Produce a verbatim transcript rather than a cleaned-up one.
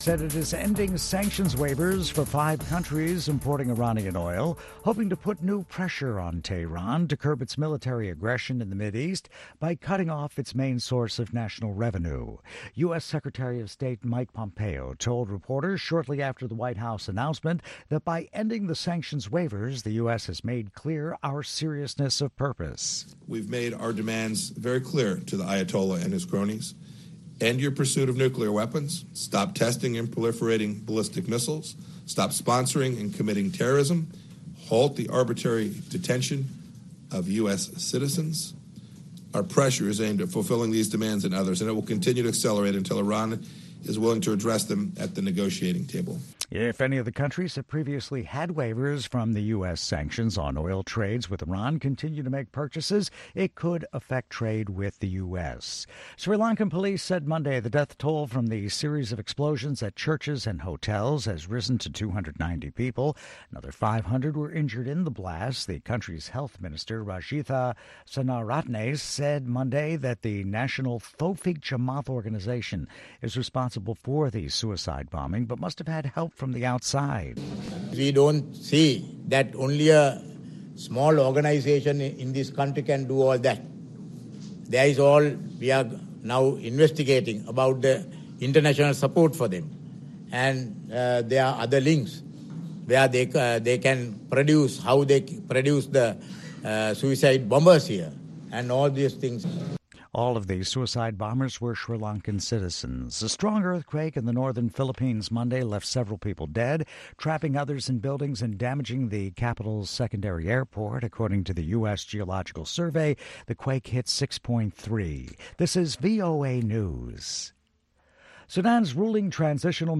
Said it is ending sanctions waivers for five countries importing Iranian oil, hoping to put new pressure on Tehran to curb its military aggression in the Mideast by cutting off its main source of national revenue. U S. Secretary of State Mike Pompeo told reporters shortly after the White House announcement that by ending the sanctions waivers, the U S has made clear our seriousness of purpose. We've made our demands very clear to the Ayatollah and his cronies. End your pursuit of nuclear weapons. Stop testing and proliferating ballistic missiles. Stop sponsoring and committing terrorism. Halt the arbitrary detention of U S citizens. Our pressure is aimed at fulfilling these demands and others, and it will continue to accelerate until Iran is willing to address them at the negotiating table. If any of the countries that previously had waivers from the U S sanctions on oil trades with Iran continue to make purchases, it could affect trade with the U S. Sri Lankan police said Monday the death toll from the series of explosions at churches and hotels has risen to two hundred ninety people. Another five hundred were injured in the blast. The country's health minister, Rajitha Sanaratne, said Monday that the National Taufik Jamaat organization is responsible for the suicide bombing, but must have had help from the outside. We don't see that only a small organization in this country can do all that. There is all, we are now investigating about the international support for them. And uh, there are other links where they, uh, they can produce, how they produce the uh, suicide bombers here and all these things. All of the suicide bombers were Sri Lankan citizens. A strong earthquake in the northern Philippines Monday left several people dead, trapping others in buildings and damaging the capital's secondary airport. According to the U S. Geological Survey, the quake hit six point three. This is V O A News. Sudan's ruling transitional